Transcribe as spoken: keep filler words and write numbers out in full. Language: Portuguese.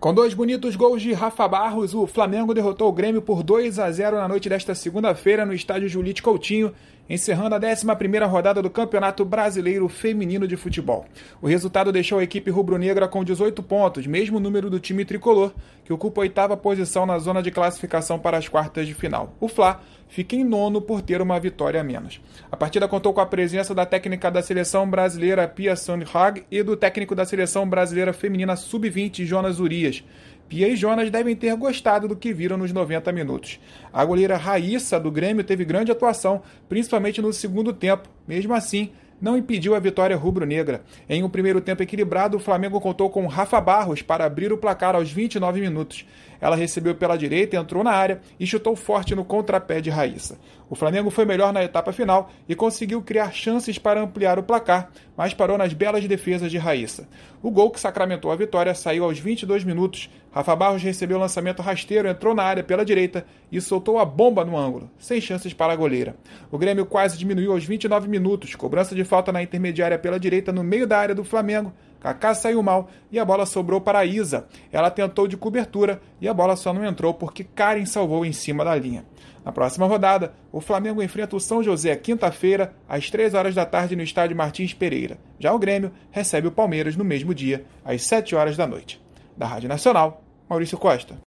Com dois bonitos gols de Rafa Barros, o Flamengo derrotou o Grêmio por dois a zero na noite desta segunda-feira no estádio Julite Coutinho, encerrando a décima primeira rodada do Campeonato Brasileiro Feminino de Futebol. O resultado deixou a equipe rubro-negra com dezoito pontos, mesmo número do time tricolor, que ocupa a oitava posição na zona de classificação para as quartas de final. O Fla fica em nono por ter uma vitória a menos. A partida contou com a presença da técnica da seleção brasileira Pia Sundhage e do técnico da seleção brasileira feminina sub vinte Jonas Urias. Pia e Jonas devem ter gostado do que viram nos noventa minutos. A goleira Raíssa do Grêmio teve grande atuação, principalmente no segundo tempo. Mesmo assim, não impediu a vitória rubro-negra. Em um primeiro tempo equilibrado, o Flamengo contou com Rafa Barros para abrir o placar aos vinte e nove minutos. Ela recebeu pela direita, entrou na área e chutou forte no contrapé de Raíssa. O Flamengo foi melhor na etapa final e conseguiu criar chances para ampliar o placar, mas parou nas belas defesas de Raíssa. O gol que sacramentou a vitória saiu aos vinte e dois minutos. Rafa Barros recebeu o lançamento rasteiro, entrou na área pela direita e soltou a bomba no ângulo, sem chances para a goleira. O Grêmio quase diminuiu aos vinte e nove minutos, cobrança de falta na intermediária pela direita no meio da área do Flamengo. Kaká saiu mal e a bola sobrou para a Isa. Ela tentou de cobertura e a bola só não entrou porque Karen salvou em cima da linha. Na próxima rodada, o Flamengo enfrenta o São José quinta-feira, às três horas da tarde no estádio Martins Pereira. Já o Grêmio recebe o Palmeiras no mesmo dia, às sete horas da noite. Da Rádio Nacional, Maurício Costa.